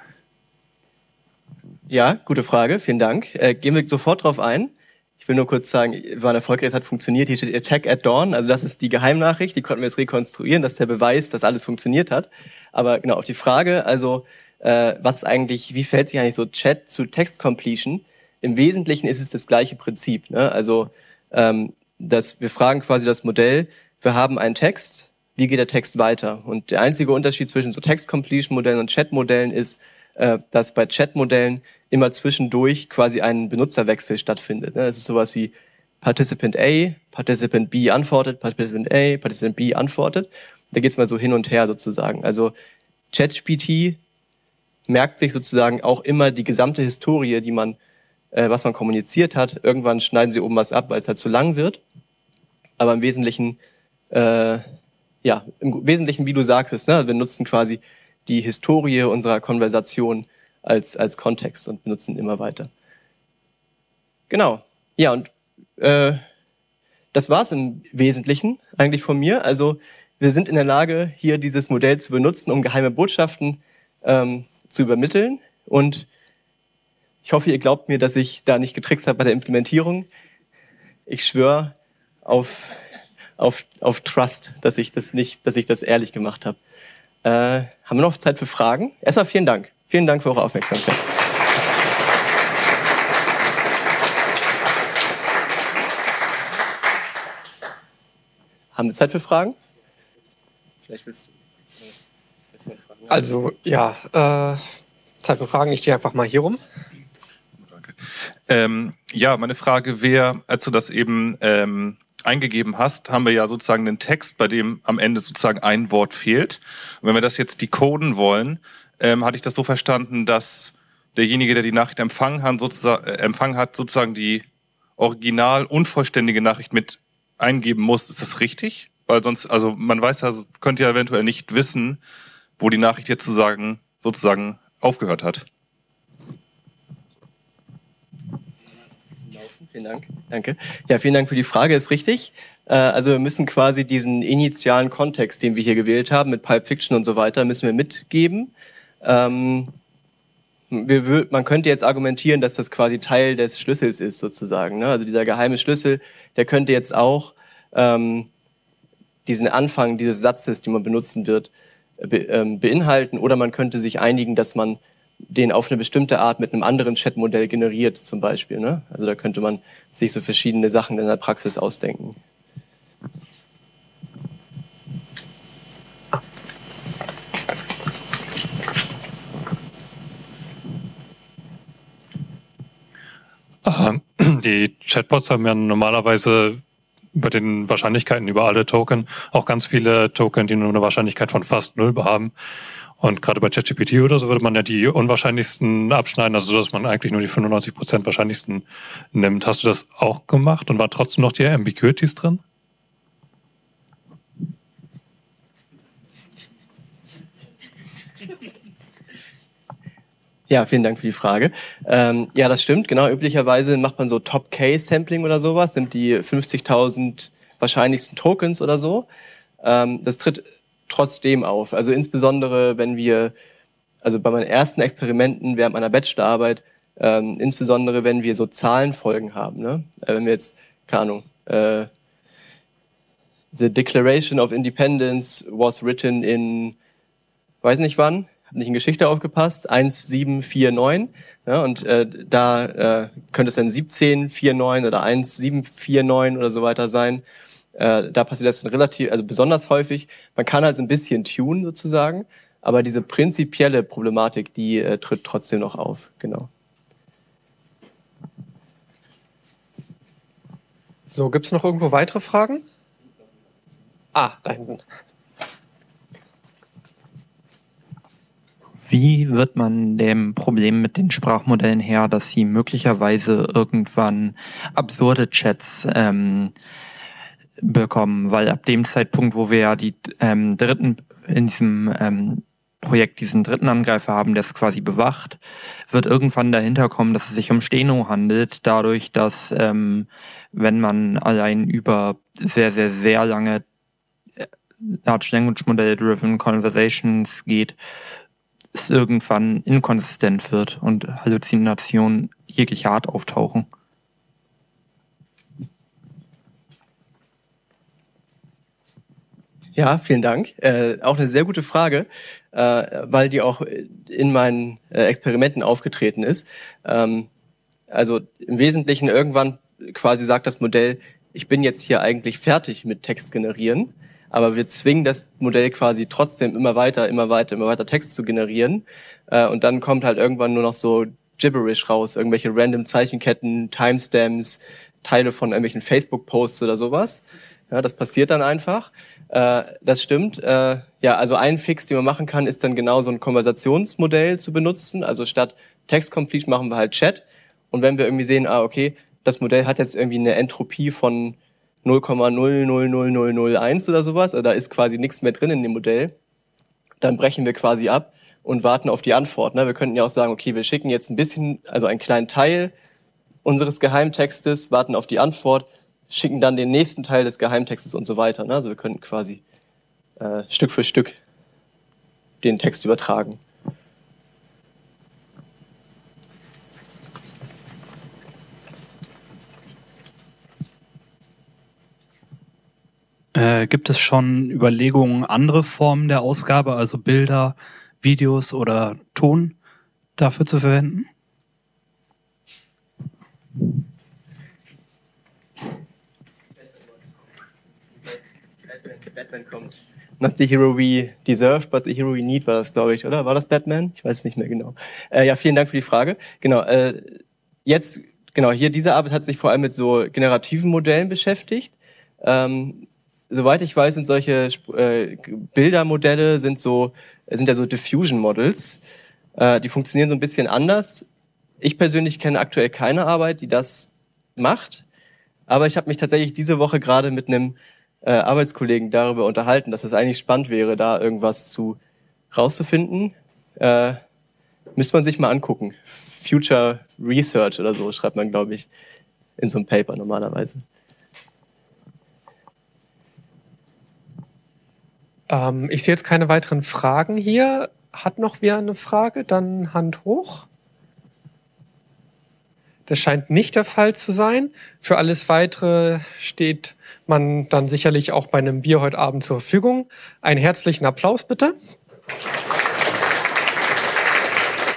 Ja, gute Frage, vielen Dank. Gehen wir sofort drauf ein. Ich will nur kurz sagen, war ein erfolgreich, es hat funktioniert. Hier steht Attack at Dawn, also das ist die Geheimnachricht, die konnten wir jetzt rekonstruieren, das ist der Beweis, dass alles funktioniert hat. Aber genau, auf die Frage, also wie verhält sich eigentlich so Chat zu Text Completion? Im Wesentlichen ist es das gleiche Prinzip. Ne? Also wir fragen quasi das Modell, wir haben einen Text, wie geht der Text weiter? Und der einzige Unterschied zwischen so Text Completion Modellen und Chat Modellen ist, dass bei Chat Modellen immer zwischendurch quasi ein Benutzerwechsel stattfindet. Ne? Es ist sowas wie Participant A, Participant B antwortet, Participant A, Participant B antwortet. Da geht's mal so hin und her sozusagen. Also ChatGPT merkt sich sozusagen auch immer die gesamte Historie, was man kommuniziert hat. Irgendwann schneiden sie oben was ab, weil es halt zu lang wird. Aber im Wesentlichen, wie du sagtest, ne? Wir nutzen quasi die Historie unserer Konversation als Kontext und benutzen immer weiter. Genau. Ja, und das war's im Wesentlichen eigentlich von mir. Also wir sind in der Lage, hier dieses Modell zu benutzen, um geheime Botschaften zu übermitteln. Und ich hoffe, ihr glaubt mir, dass ich da nicht getrickst habe bei der Implementierung. Ich schwöre auf auf Trust, dass ich das ehrlich gemacht habe. Haben wir noch Zeit für Fragen? Erstmal vielen Dank. Vielen Dank für eure Aufmerksamkeit. Haben wir Zeit für Fragen? Vielleicht willst du. Also, ja, Zeit für Fragen. Ich gehe einfach mal hier rum. Danke. Ja, meine Frage wäre, als du das eben eingegeben hast, haben wir ja sozusagen einen Text, bei dem am Ende sozusagen ein Wort fehlt. Und wenn wir das jetzt decoden wollen, hatte ich das so verstanden, dass derjenige, der die Nachricht empfangen hat, sozusagen die original unvollständige Nachricht mit eingeben muss. Ist das richtig? Weil sonst, also man weiß ja, könnte ja eventuell nicht wissen, wo die Nachricht jetzt sozusagen aufgehört hat. Vielen Dank. Danke. Ja, vielen Dank für die Frage. Ist richtig. Also wir müssen quasi diesen initialen Kontext, den wir hier gewählt haben, mit Pulp Fiction und so weiter, müssen wir mitgeben. Man könnte jetzt argumentieren, dass das quasi Teil des Schlüssels ist, sozusagen. Also dieser geheime Schlüssel, der könnte jetzt auch diesen Anfang dieses Satzes, den man benutzen wird, beinhalten. Oder man könnte sich einigen, dass man den auf eine bestimmte Art mit einem anderen Chatmodell generiert, zum Beispiel. Ne? Also da könnte man sich so verschiedene Sachen in der Praxis ausdenken. Die Chatbots haben ja normalerweise über den Wahrscheinlichkeiten über alle Token auch ganz viele Token, die nur eine Wahrscheinlichkeit von fast 0 haben. Und gerade bei ChatGPT oder so würde man ja die unwahrscheinlichsten abschneiden, also so, dass man eigentlich nur die 95% wahrscheinlichsten nimmt. Hast du das auch gemacht und waren trotzdem noch die Ambiguities drin? Ja, vielen Dank für die Frage. Ja, das stimmt, genau. Üblicherweise macht man so Top-K-Sampling oder sowas, nimmt die 50.000 wahrscheinlichsten Tokens oder so. Das tritt trotzdem auf. Also insbesondere, also bei meinen ersten Experimenten während meiner Bachelorarbeit, insbesondere wenn wir so Zahlenfolgen haben. Ne? Wenn wir jetzt, keine Ahnung, The Declaration of Independence was written in, weiß nicht wann, habe nicht in Geschichte aufgepasst, 1749. Ja, und da könnte es dann 1749 oder 1749 oder so weiter sein. Da passiert das dann also besonders häufig. Man kann halt so ein bisschen tunen sozusagen, aber diese prinzipielle Problematik, die tritt trotzdem noch auf, genau. So, gibt's noch irgendwo weitere Fragen? Da hinten. Wie wird man dem Problem mit den Sprachmodellen Herr, dass sie möglicherweise irgendwann absurde Chats bekommen? Weil ab dem Zeitpunkt, wo wir ja die in diesem Projekt diesen dritten Angreifer haben, der es quasi bewacht, wird irgendwann dahinter kommen, dass es sich um Steno handelt, dadurch, dass wenn man allein über sehr, sehr, sehr lange Large Language Model Driven Conversations geht, es irgendwann inkonsistent wird und Halluzinationen jeglicher Art auftauchen. Ja, vielen Dank. Auch eine sehr gute Frage, weil die auch in meinen Experimenten aufgetreten ist. Also im Wesentlichen irgendwann quasi sagt das Modell, ich bin jetzt hier eigentlich fertig mit Text generieren, aber wir zwingen das Modell quasi trotzdem immer weiter Text zu generieren. Und dann kommt halt irgendwann nur noch so Gibberish raus, irgendwelche random Zeichenketten, Timestamps, Teile von irgendwelchen Facebook-Posts oder sowas. Ja, das passiert dann einfach. Das stimmt. Ja, also ein Fix, den man machen kann, ist dann genau so ein Konversationsmodell zu benutzen. Also statt Text Complete machen wir halt Chat. Und wenn wir irgendwie sehen, okay, das Modell hat jetzt irgendwie eine Entropie von 0,000001 oder sowas, also da ist quasi nichts mehr drin in dem Modell, dann brechen wir quasi ab und warten auf die Antwort. Ne? Wir könnten ja auch sagen, okay, wir schicken jetzt ein bisschen, also einen kleinen Teil unseres Geheimtextes, warten auf die Antwort, schicken dann den nächsten Teil des Geheimtextes und so weiter. Ne? Also wir können quasi Stück für Stück den Text übertragen. Gibt es schon Überlegungen, andere Formen der Ausgabe, also Bilder, Videos oder Ton dafür zu verwenden? Batman kommt. Not the hero we deserve, but the hero we need, war das, glaube ich, oder? War das Batman? Ich weiß es nicht mehr genau. Ja, vielen Dank für die Frage. Genau, jetzt, genau, hier diese Arbeit hat sich vor allem mit so generativen Modellen beschäftigt. Soweit ich weiß, sind solche Bildermodelle sind ja so Diffusion Models. Die funktionieren so ein bisschen anders. Ich persönlich kenne aktuell keine Arbeit, die das macht. Aber ich habe mich tatsächlich diese Woche gerade mit einem Arbeitskollegen darüber unterhalten, dass es eigentlich spannend wäre, da irgendwas rauszufinden. Müsste man sich mal angucken. Future Research oder so schreibt man, glaube ich, in so einem Paper normalerweise. Ich sehe jetzt keine weiteren Fragen hier. Hat noch wer eine Frage? Dann Hand hoch. Das scheint nicht der Fall zu sein. Für alles Weitere steht man dann sicherlich auch bei einem Bier heute Abend zur Verfügung. Einen herzlichen Applaus bitte.